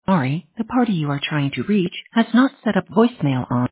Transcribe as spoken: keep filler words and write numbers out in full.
Sorry, the party you are trying to reach has not set up voicemail on.